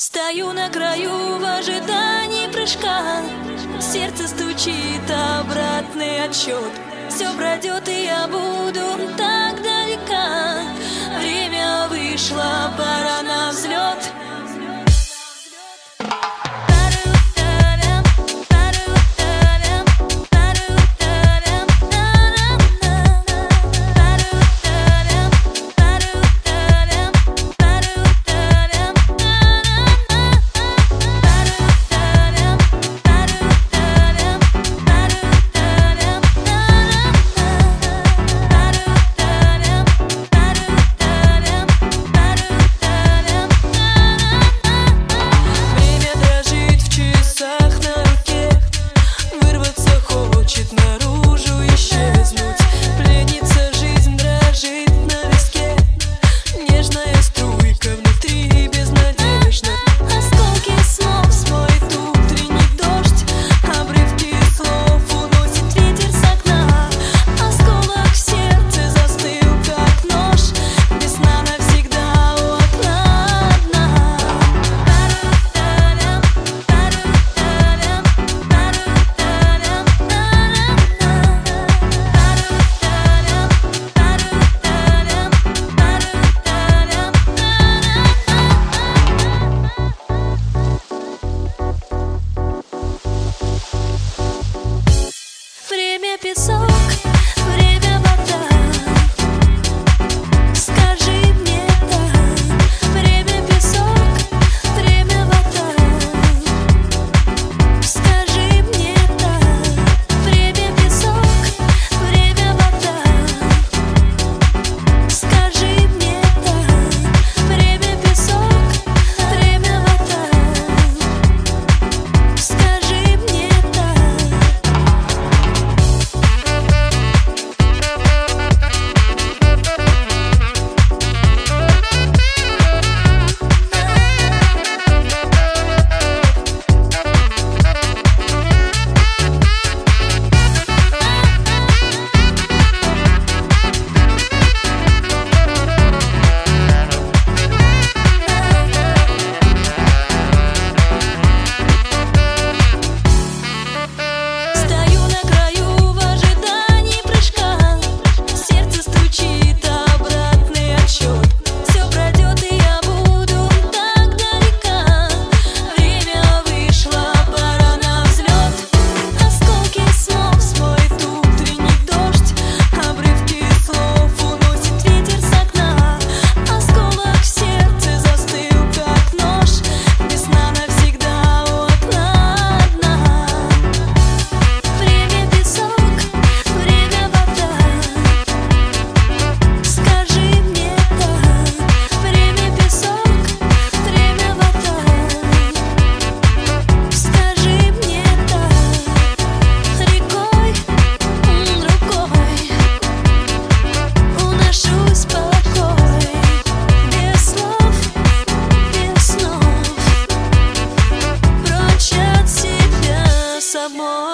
Стою на краю в ожидании прыжка. Сердце стучит, обратный отсчет. Все пройдет, и я буду так далека. Время вышло, пора на взлет. Песок, время вода. Скажи мне так. Время песок, время вода. Скажи мне так. Время песок, время вода. Скажи мне так. Время песок, время вода. Скажи мне так. More.